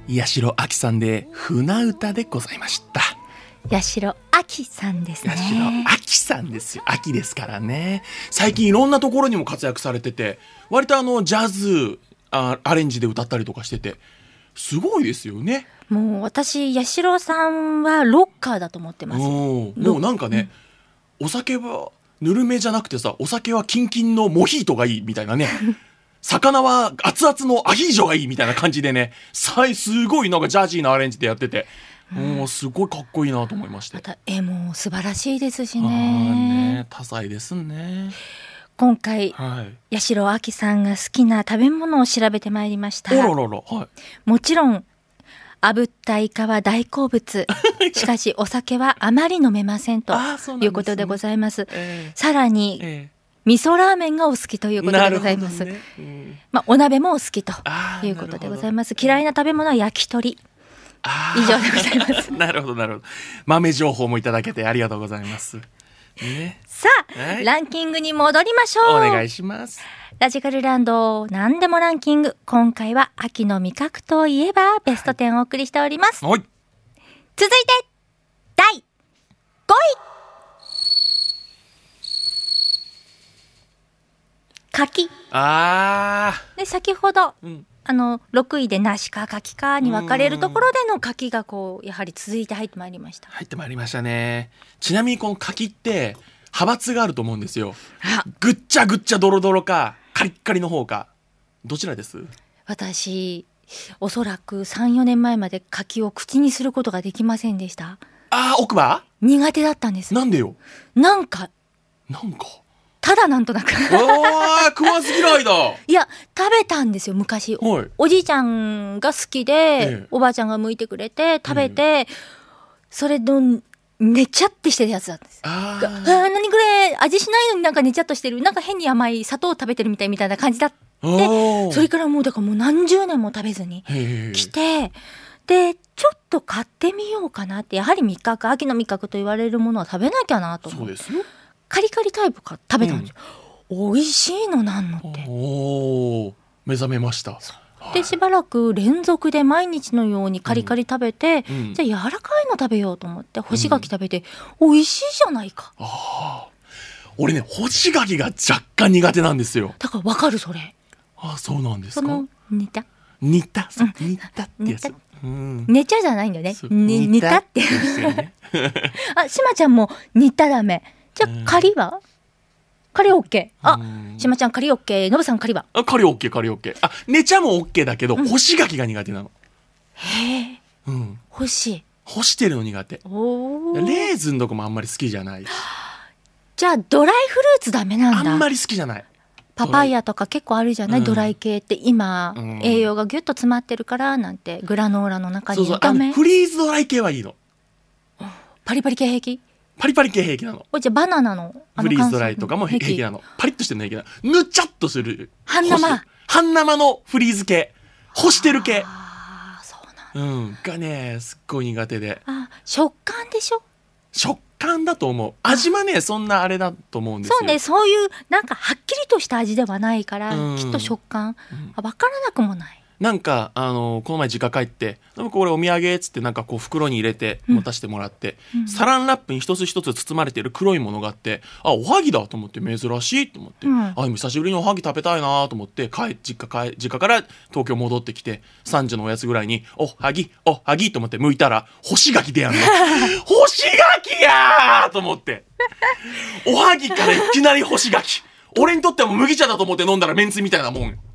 八代亜紀さんで船歌でございました。 八代亜紀さんですね。 八代亜紀さんですよ。秋ですからね。最近いろんなところにも活躍されてて、割とジャズアレンジで歌ったりとかしてて、すごいですよね。 もう私八代さんはロッカーだと思ってます。 もうなんかね、お酒はぬるめじゃなくてさ、お酒はキンキンのモヒートがいいみたいなね魚は熱々のアヒージョがいいみたいな感じでね、すごいなんかジャジーなアレンジでやってて、もうすごいかっこいいなと思いまして。 また絵も素晴らしいですしね。多彩ですね。 今回、八代亜紀さんが好きな食べ物を調べてまいりました。もちろん炙ったイカは大好物しかしお酒はあまり飲めませんということでございます。さらに、味噌ラーメンがお好きということでございます。お鍋もお好きということでございます。嫌いな食べ物は焼き鳥以上でございます。 なるほどなるほど。豆情報もいただけてありがとうございます、 さあ、ランキングに戻りましょう。 お願いします。 ラジカルランド何でもランキング、今回は秋の味覚といえばベスト10をお送りしております。続いて第5位、柿。で先ほど、6位で梨か柿かに分かれるところでの柿がやはり続いて入ってまいりました。 入ってまいりましたね。ちなみにこの柿って派閥があると思うんですよ。ぐっちゃぐっちゃドロドロかカリッカリの方か、どちらです？ 私おそらく 3,4 年前まで柿を口にすることができませんでした。 奥歯苦手だったんです。 なんでよ。 なんかただなんとなく食わず嫌いだ。 いや食べたんですよ昔、おじいちゃんが好きで、おばあちゃんが剥いてくれて食べて、それのねちゃってしてるやつだったんです。何これ、味しないのになんかねちゃっとしてる、なんか変に甘い砂糖を食べてるみたいな感じだって、それからもうだからもう何十年も食べずに来て、でちょっと買ってみようかなって。やはり秋の味覚と言われるものは食べなきゃなと思って。そうですよ。カリカリタイプか食べたんですよ、美味しいのなんのって目覚めました。 でしばらく連続で毎日のようにカリカリ食べて、じゃあ柔らかいの食べようと思って干し柿食べて、美味しいじゃないか。 俺ね、干し柿が若干苦手なんですよ。 だから分かるそれ。 そうなんですか。 その煮たってやつ。 寝ちゃじゃないんだよね。煮たってしまちゃんも煮たダメ。じゃあカリはカリオッケー。しまちゃんカリオッケー。のぶさんカリはカリオッケー。寝ちゃもオッケーだけど、干し柿が苦手なの。 干してるの苦手。レーズンとかもあんまり好きじゃない。 じゃあドライフルーツダメなんだ。 あんまり好きじゃない。 パパイヤとか結構あるじゃない、ドライ系って今、栄養がギュッと詰まってるからなんて、グラノーラの中にダメ。 フリーズドライ系はいいの。 パリパリ系平気？ パリパリ系平気なの。 じゃあバナナのフリーズドライとかも平気なの。パリッとしてるの平気なの。ぬちゃっとする半生のフリーズ系、干してる系そうなんだ、 がねすっごい苦手で。 食感でしょ。 食感だと思う。味はねそんなあれだと思うんですよ。 そうね、そういうなんかはっきりとした味ではないから、きっと食感分からなくもない。 なんかこの前実家帰ってこれお土産っつってなんか袋に入れて持たせてもらって、サランラップに一つ一つ包まれてる黒いものがあって、おはぎだと思って、珍しいと思って、久しぶりにおはぎ食べたいなと思って実家から東京戻ってきて3時のおやつぐらいにおはぎと思って剥いたら干し柿でやんの干し柿やーと思っておはぎからいきなり干し柿。俺にとってはもう麦茶だと思って飲んだらめんつゆみたいなもん。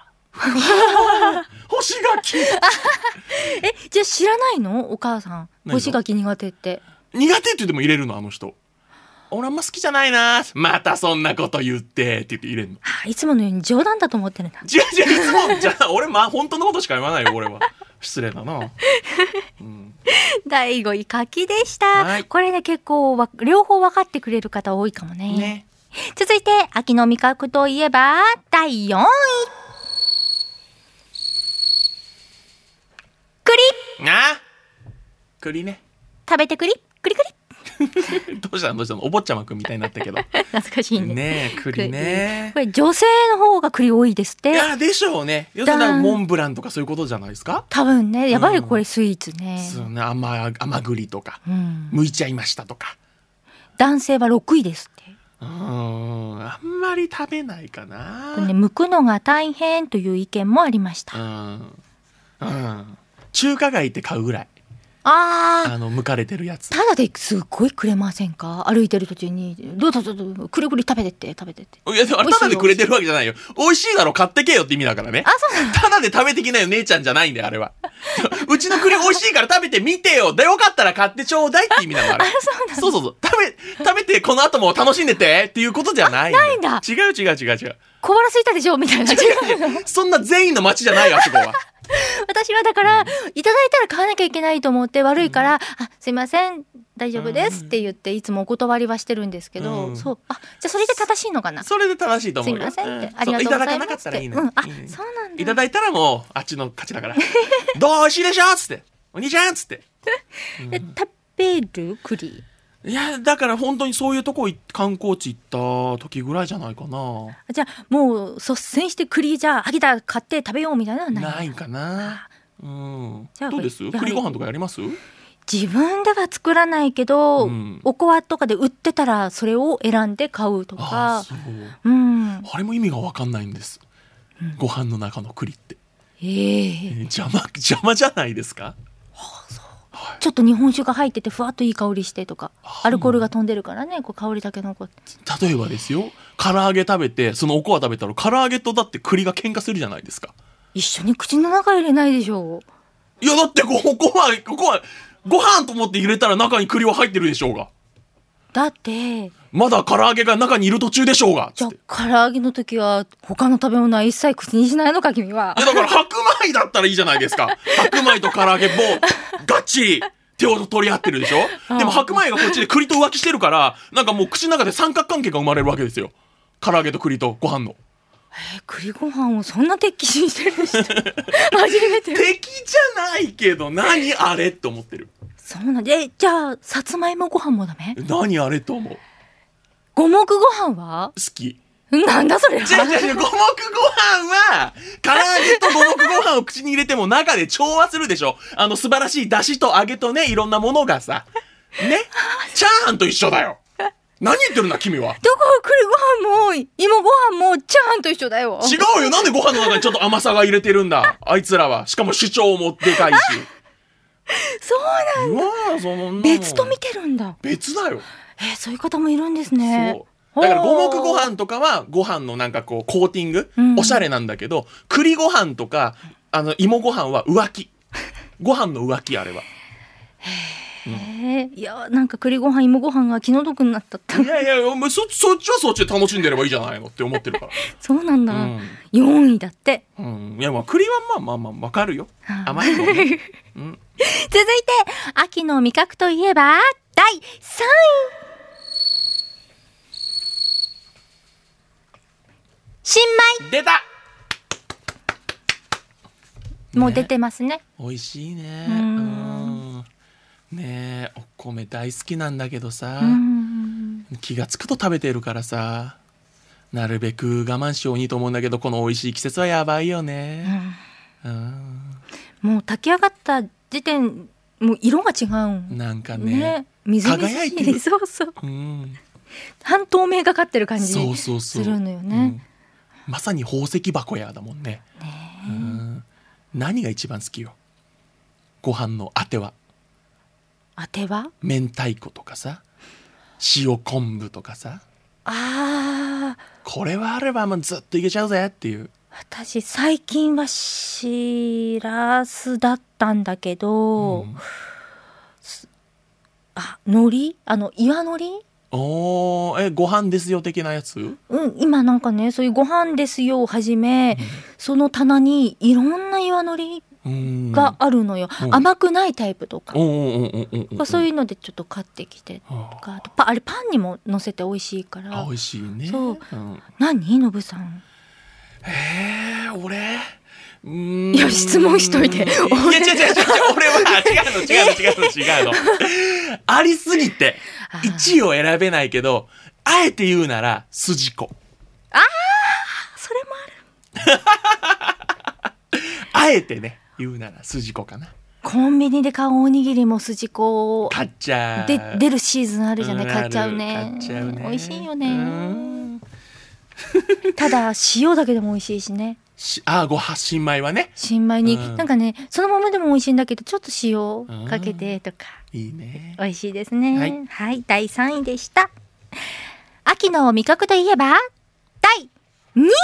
干し柿じゃあ知らないの？お母さん干し柿苦手って。 苦手って言っても入れるのあの人。俺あんま好きじゃないな、またそんなこと言ってって言って入れるの。 いつものように冗談だと思ってるんだ。 いつもじゃあ俺本当のことしか言わないよ俺は。失礼だな、 第5位柿でした、これね結構両方分かってくれる方多いかもね。続いて秋の味覚といえば第4位、栗。 栗ね。 食べて栗。 どうしたのお坊ちゃまくんみたいになったけど。 懐かしいね。 ねえ、栗ね。 これ女性の方が栗多いですって。 いや、でしょうね。要するにモンブランとかそういうことじゃないですか。 多分ね、やっぱりこれスイーツね。 そうね、甘栗とか、剥いちゃいましたとか。 男性は6位ですって。 あんまり食べないかな。 剥くのが大変という意見もありました。 中華街って買うぐらい。剥かれてるやつ。 ただですっごいくれませんか？歩いてる途中にどうぞくりくり食べてって。いや、でもあれただでくれてるわけじゃないよ。美味しいだろ買ってけよって意味だからね。 そうなの。 ただで食べてきなよ姉ちゃんじゃないんだよあれは。うちの栗美味しいから食べてみてよ。でよかったら買ってちょうだいって意味なのあれ。そう食べてこの後も楽しんでてっていうことじゃない。 ないんだ。 違う。 小腹空いたでしょみたいな。 そんな全員の街じゃないあそこは。 私はだから、いただいたら買わなきゃいけないと思って悪いから、すいません大丈夫ですって言っていつもお断りはしてるんですけど、じゃあそれで正しいのかな。 それで正しいと思うよ。 すいませんって、ありがとうございますって。いただかなかったらいいね。そうなんだ。 いただいたらもうあっちの勝ちだから。どう美味しいでしょっつってお兄ちゃんっつって。 食べる栗。 いやだから本当にそういうとこ観光地行った時ぐらいじゃないかな。 じゃあもう率先して栗じゃあ秋田買って食べようみたいなのはないかな。じゃあどうです？栗ご飯とかやります？ 自分では作らないけど、おこわとかで売ってたらそれを選んで買うとか。 あれも意味が分かんないんです、ご飯の中の栗って。邪魔じゃないですか。 ちょっと日本酒が入っててふわっといい香りしてとか、アルコールが飛んでるからね、こう香りだけ残って。 例えばですよ、唐揚げ食べてそのおこわ食べたら唐揚げとだって栗が喧嘩するじゃないですか。 一緒に口の中入れないでしょう。 いやだっておこわご飯と思って入れたら中に栗は入ってるでしょうが。 だってまだ唐揚げが中にいる途中でしょうが。 じゃあ唐揚げの時は他の食べ物は一切口にしないのか君は。 だから白米だったらいいじゃないですか。白米と唐揚げもがっちり手を取り合ってるでしょ。でも白米がこっちで栗と浮気してるからなんかもう口の中で三角関係が生まれるわけですよ。唐揚げと栗とご飯の。 栗ご飯をそんな敵視してる人初めて。 敵じゃないけど何あれって思ってる。 そうなんで、じゃあさつまいもご飯もダメ？ 何あれと思う。 五目ご飯は好き。 なんだそれ。 五目ご飯は唐揚げと五目ご飯を口に入れても中で調和するでしょ。素晴らしい出汁と揚げとねいろんなものがさねチャーハンと一緒だよ。何言ってるんだ君は。 どこ栗ご飯も芋ご飯もチャーハンと一緒だよ。 違うよ。なんでご飯の中にちょっと甘さが入れてるんだあいつらは。しかも主張もでかいし。 そうなんだ。別と見てるんだ。 別だよ。 そういう方もいるんですね。 そうだから五目ご飯とかはご飯のなんかこうコーティング、おしゃれなんだけど栗ご飯とか芋ご飯は浮気。ご飯の浮気あれは。 いやなんか栗ご飯芋ご飯が気の毒になった。 いやそっちはそっちで楽しんでればいいじゃないのって思ってるから。 そうなんだ、4位だって。 いや栗はまあわかるよ。甘いもんね。 続いて秋の味覚といえば第3位新米。 出た。 もう出てますね。 美味しいね。ねえお米大好きなんだけどさ、気がつくと食べてるからさなるべく我慢しようにと思うんだけどこの美味しい季節はやばいよね。もう炊き上がった時点もう色が違う。 なんかね水輝いてる。 そう、半透明がかってる感じするのよね。 まさに宝石箱やだもんね。何が一番好きよ。ご飯のあては。明太子とかさ塩昆布とかさ。これはあればもうずっといけちゃうぜっていう。 私最近はしらすだったんだけど、海苔岩海苔。 ご飯ですよ的なやつ。 今なんかねそういうご飯ですよをはじめ、その棚にいろんな岩海苔があるのよ。甘くないタイプとかそういうのでちょっと買ってきてとか、あれパンにも乗せて美味しいから。 美味しいね。 何のぶさん。 俺いや質問しといて。 違う俺は違うのありすぎて。 1位を選べないけど、あえて言うなら、筋子。 それもある。あえてね、言うなら筋子かな。 コンビニで買うおにぎりも筋子買っちゃう。 で出るシーズンあるじゃない、買っちゃうね。 買っちゃうね。 美味しいよね。ただ塩だけでも美味しいしね。 新米はね。 新米に、なんかね、そのままでも美味しいんだけど、ちょっと塩かけてとか。 いいね。 美味しいですね。はい、第3位でした。秋の味覚といえば、第2位。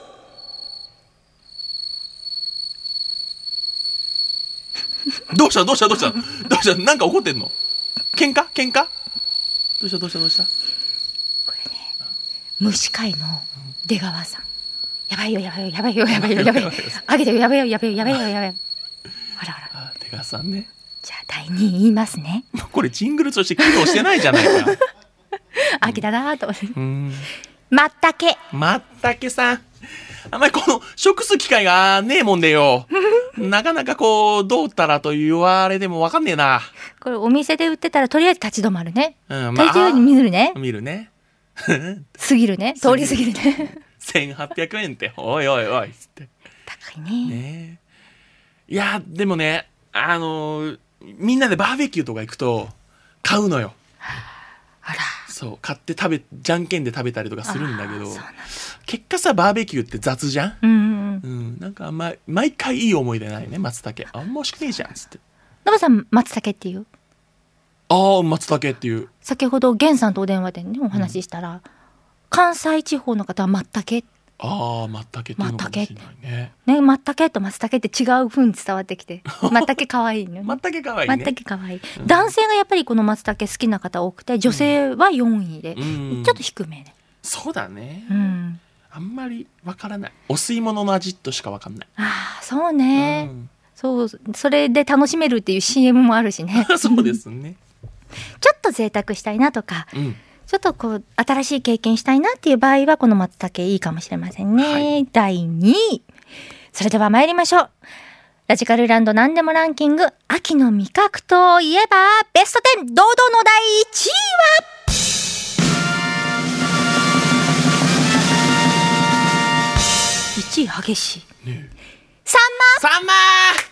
どうしたなんか怒ってんの？喧嘩どうしたこれね、虫飼いの出川さん。やばいよ。あげてよ、やばいよ。ほら。 出川さんね。 じゃあ第2位言いますね。 これジングルとして機能してないじゃないか。 秋だなと思って。まったけさん。あんまりこの食す機会がねえもんでよ。なかなかどうったらと言われでもわかんねえな。 これお店で売ってたらとりあえず立ち止まるね。 立ち止まり見るね。過ぎるね。通り過ぎるね。 1800円って、おいっつって。 高いね。 いや、でもね、みんなでバーベキューとか行くと、買うのよ。 あら。 そう、買ってじゃんけんで食べたりとかするんだけど、結果さ、バーベキューって雑じゃん。なんか毎回いい思い出ないね、松茸。あんま美味しくねえじゃん、つって。 ノブさん、松茸っていう？ 松茸っていう。 先ほど、源さんとお電話でね、お話ししたら、関西地方の方は松茸。 松茸っていうのかもしれないね。 ね、松茸と松茸って違う風に伝わってきて。松茸可愛いのね。 松茸可愛いね。 松茸可愛い。男性がやっぱりこの松茸好きな方多くて、女性は4位で、ちょっと低めね。 そうだね。あんまりわからない。お吸い物の味としかわかんない。 そうね。そう、それで楽しめるっていう CM もあるしね。 そうですね。 ちょっと贅沢したいなとか、ちょっと新しい経験したいなっていう場合はこの松茸いいかもしれませんね。第2位。それでは参りましょう。ラジカルランド何でもランキング、秋の味覚といえばベスト10、堂々の第1位は1位激しい。サンマ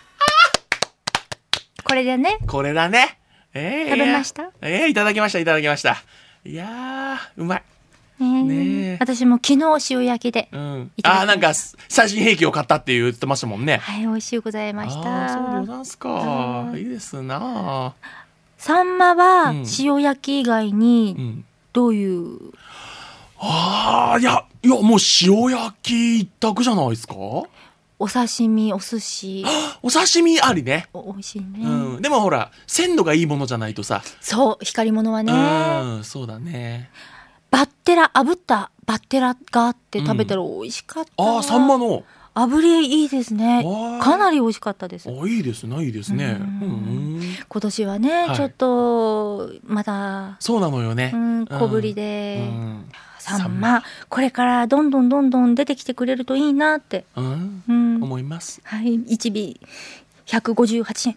これだね。 これだね。 食べました？ いただきました。いやー、うまい。 ね、私も昨日塩焼きで、 なんか最新兵器を買ったって言ってましたもんね。 はい、美味しゅうございました。 そうなんすか。いいですな。 サンマは塩焼き以外にどういう、 いやもう塩焼き一択じゃないですか。 お刺身、お寿司。 お刺身ありね。 美味しいね。 でもほら、鮮度がいいものじゃないとさ。 そう、光り物はね。 そうだね。 炙ったバッテラがあって食べたら美味しかった。 サンマの。 炙りいいですね。かなり美味しかったです。 いいですね。 今年はね、ちょっと、まだ。 そうなのよね。 小ぶりで。サンマ、これからどんどん出てきてくれるといいなって、 思います。 はい、1尾158円。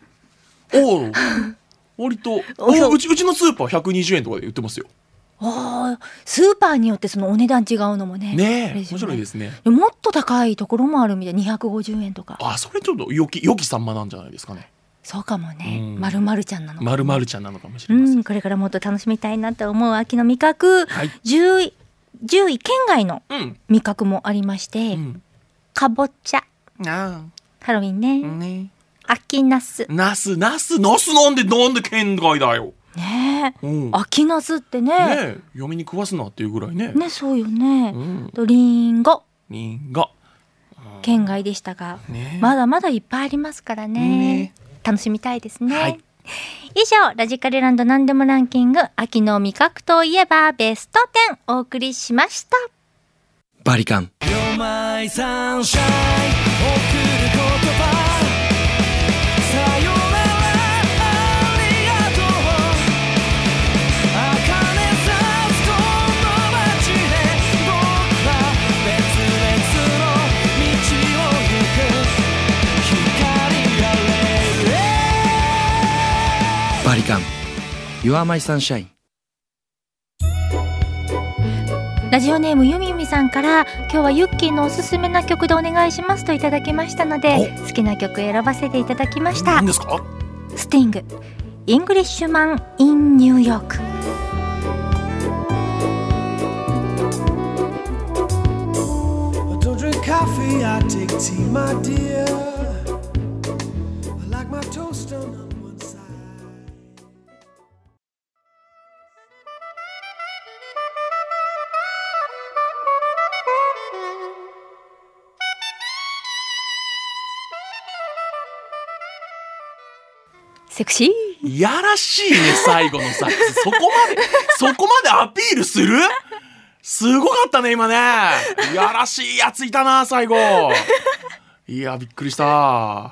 割とうちのスーパー120円とかで売ってますよ。 スーパーによってそのお値段違うのもね。 面白いですね。 もっと高いところもあるみたい。250円とか。 それちょっと良きサンマなんじゃないですかね。 そうかもね。まるまるちゃんなのかも。 まるまるちゃんなのかもしれません。 これからもっと楽しみたいなと思う秋の味覚。10位県外の味覚もありまして、かぼちゃ、ハロウィンね、秋ナスなんで県外だよね。秋ナスってね、 嫁に食わすなっていうぐらいね。 そうよね。リンゴ県外でしたが、まだまだいっぱいありますからね。楽しみたいですね。以上、ラジカルランド何でもランキング、秋の味覚といえばベスト10お送りしました。 バリカン。バリカン。You are my sunshine。 ラジオネームゆみゆみさんから今日はユッキーのおすすめな曲でお願いしますといただきましたので、好きな曲選ばせていただきました。 何ですか？ スティング、イングリッシュマン・イン・ニューヨーク。 Coffee, I take tea, my dear. I like my toast on one side. セクシー。やらしいね、最後のさ。そこまでアピールする？すごかったね今ね。やらしいやついたな最後。いやびっくりした。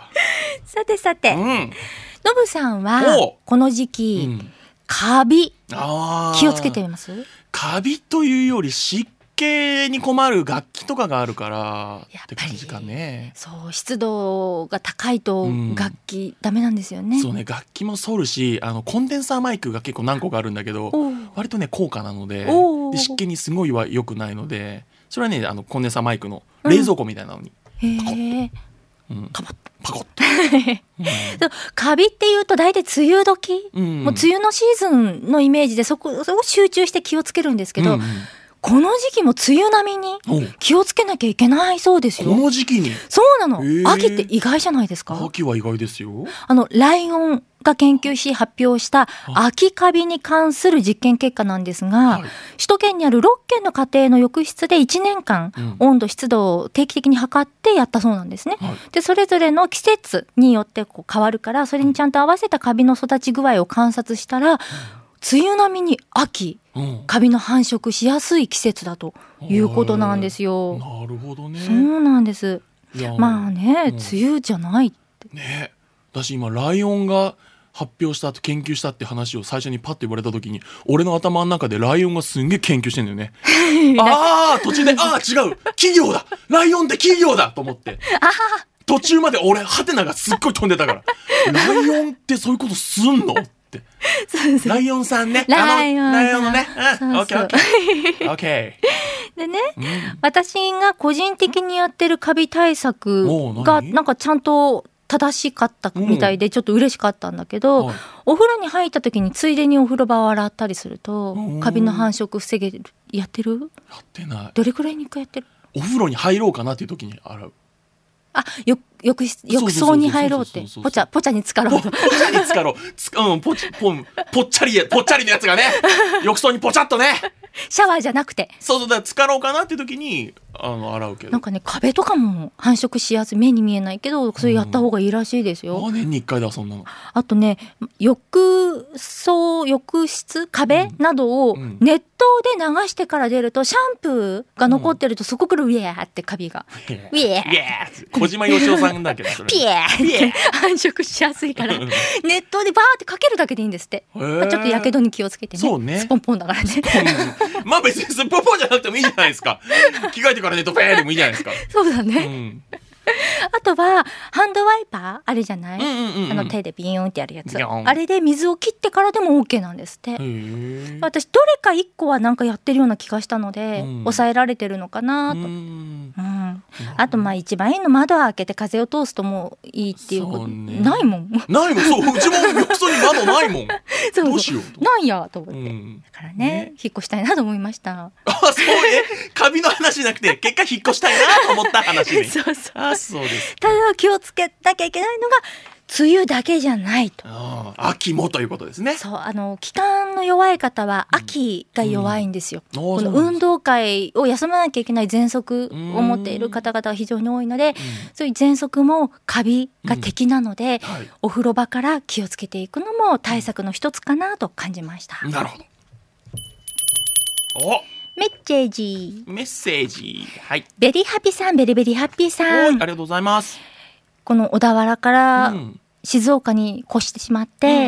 さてさて、ノブさんはこの時期、カビ気をつけています？ カビというより湿気に困る楽器とかがあるからって感じかね。 そう湿度が高いと楽器、ダメなんですよね。 そうね、楽器も反るしコンデンサーマイクが結構何個かあるんだけど割とね高価なので、湿気にすごいは良くないので、それはねコンデンサーマイクの冷蔵庫みたいなのにパコッとカビっていうと大体梅雨時、もう梅雨のシーズンのイメージでそこを集中して気をつけるんですけど、この時期も梅雨並みに気をつけなきゃいけないそうですよ。 この時期に？ そうなの。秋って意外じゃないですか？ 秋は意外ですよ。 ライオンが研究し発表した秋カビに関する実験結果なんですが、首都圏にある6軒の家庭の浴室で1年間、温度湿度を定期的に測ってやったそうなんですね。でそれぞれの季節によって変わるから、それにちゃんと合わせたカビの育ち具合を観察したら、梅雨並みに秋、カビの繁殖しやすい季節だということなんですよ。 なるほどね。 そうなんです。まあね、梅雨じゃないってね。私今ライオンが発表したと研究したって話を最初にパッと言われた時に、俺の頭の中でライオンがすんげえ研究してんだよね。途中で違う企業だ、ライオンって企業だと思って途中まで俺ハテナがすっごい飛んでたからライオンってそういうことすんのってライオンさんね、 ライオンのね、オッケーでね、私が個人的にやってるカビ対策がなんかちゃんと正しかったみたいでちょっと嬉しかったんだけど、お風呂に入った時についでにお風呂場を洗ったりするとカビの繁殖防げる。やってる？ やってない。 どれくらいに1回やってる？ お風呂に入ろうかなっていう時に洗う。 浴槽に入ろうってポチャに浸かろう。 ぽっちゃりのやつがね浴槽にポチャっとねシャワーじゃなくてだから浸かろうかなっていう時に洗うけど、 なんかね壁とかも繁殖しやすい、目に見えないけどそれやった方がいいらしいですよ。 年に1回だそんなの。 あとね浴室壁などを熱湯で流してから出ると、シャンプーが残ってるとそこからウェーってカビがウェー小島よしおさんだけどピエーって繁殖しやすいから熱湯でバーってかけるだけでいいんですって。ちょっとやけどに気をつけてね。 そうね、 スポンポンだからねまあ別にスポンポンじゃなくてもいいじゃないですか。着替えてからネットペーでもいいじゃないですか。 そうだね、あとはハンドワイパーあるじゃない、手でビヨンってやるやつ、あれで水を切ってからでも OK なんですって。私どれか1個はなんかやってるような気がしたので、抑えられてるのかなと。あと一番いいの窓を開けて風を通すともういいっていうこと、ないもん。 そううちも浴槽に窓ないもんどうしようなんやと思って、だからね引っ越したいなと思いました。 カビの話じゃなくて結果引っ越したいなと思った話ね。そうです。 ただ気をつけなきゃいけないのが梅雨だけじゃないと。 秋もということですね。 そう気管の弱い方は秋が弱いんですよ。この運動会を休まなきゃいけない喘息を持っている方々が非常に多いので、そういう喘息もカビが敵なので、お風呂場から気をつけていくのも対策の一つかなと感じました。 なるほど。 メッセージ、 はい、 ベリーハッピーさん、ベリベリハッピーさん、 ありがとうございます。 この小田原から静岡に越してしまって、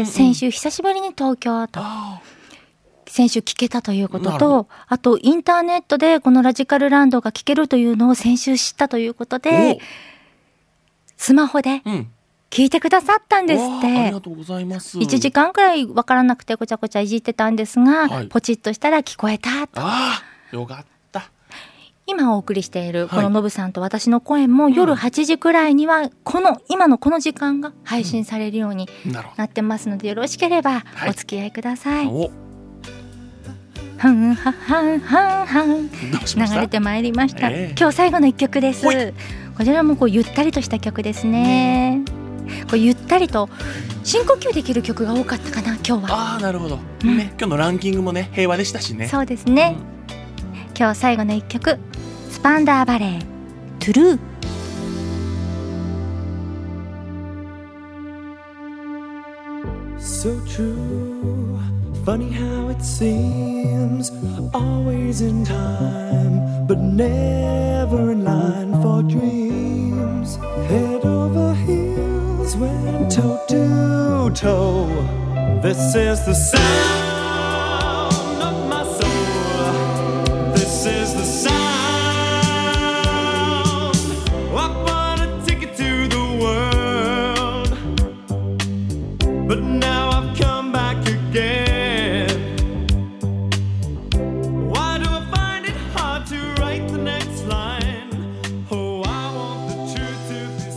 先週久しぶりに東京と先週聞けたということと、あとインターネットでこのラジカルランドが聞けるというのを先週知ったということで、スマホで聞いてくださったんですって。 ありがとうございます。 1時間くらい分からなくてごちゃごちゃいじってたんですが、ポチッとしたら聞こえたと。 よかっ今お送りしているこのノブさんと私の声も夜8時くらいには今のこの時間が配信されるようになってますので、よろしければお付き合いください。はんははんはんはん流れてまいりました、今日最後の一曲です。こちらもゆったりとした曲ですね。ゆったりと深呼吸できる曲が多かったかな今日は。 なるほど、今日のランキングもね平和でしたしね。 そうですね、今日最後の一曲、スパンダーバレートゥルー。 So true, funny how it seems, always in time, but never in line for dreams. Head over heels, went toe to toe. This is the sound of my soul. This is the sound. I bought a ticket to the world, but now I've come back again. Why do I find it hard to write the next line? Oh, I want the truth to be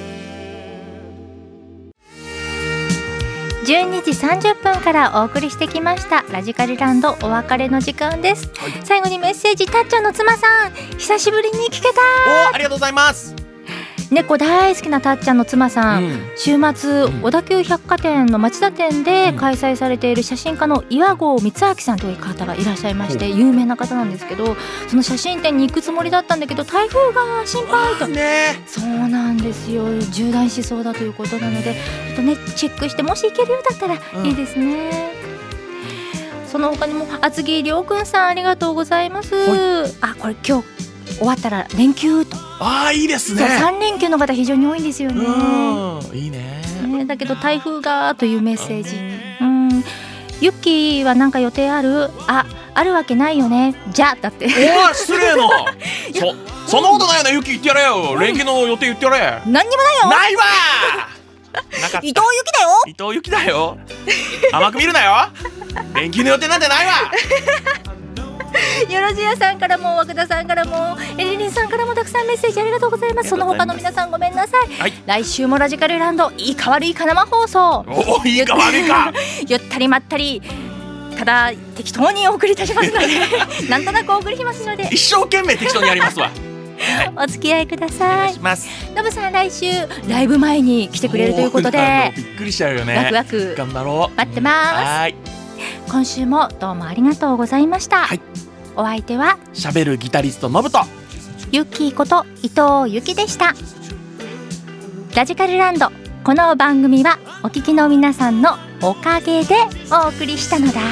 said. 12時30分からお送りしてきましたラジカリランド、お別れの時間です、最後にメッセージ、たっちゃんの妻さん久しぶりに聞けた。 ありがとうございます。 猫大好きなたっちゃんの妻さん、週末小田急百貨店の町田店で開催されている写真家の岩合光明さんという方がいらっしゃいまして、有名な方なんですけど、その写真展に行くつもりだったんだけど台風が心配と、そうなんですよ、縦断しそうだということなので、ちょっとねチェックして、もし行けるようだったらいいですね、その他にも厚木亮君さんありがとうございます、これ今日終わったら連休と、 いいですね。 3連休の方非常に多いんですよね。 いいね。 だけど台風がというメッセージ、ユッキーは何か予定ある？あるわけないよね。じゃだって。 失礼な。そんなことないよね。ユッキー言ってやれよ。連休の予定言ってやれ。 何にもないよ。 ないわ。 伊藤由紀だよ。 伊藤由紀だよ。甘く見るなよ。連休の予定なんてないわ。 よろずやさんからも和久田さんからもエリリンさんからもたくさんメッセージありがとうございます。その他の皆さんごめんなさい、来週もラジカルランドいいか悪いか生放送、 いいか悪いかゆったりまったりただ適当にお送りいたしますのでなんとなくお送りしますので一生懸命適当にやりますわお付き合いください。 ノブさん来週ライブ前に来てくれるということでびっくりしちゃうよね。 ワクワク頑張ろう。 待ってます。今週もどうもありがとうございました、お相手はしゃべるギタリストノブとユッキーこと伊藤由紀でした。ラジカルランド、この番組はお聞きの皆さんのおかげでお送りしたのだ。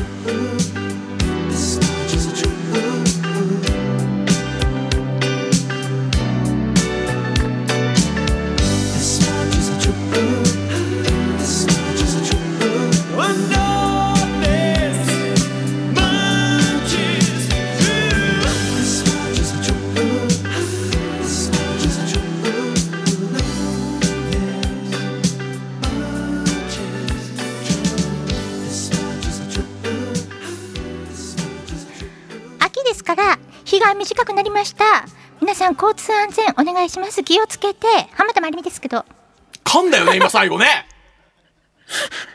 から日が短くなりました。皆さん交通安全お願いします。気をつけて。浜田まりみですけど。 噛んだよね今最後ね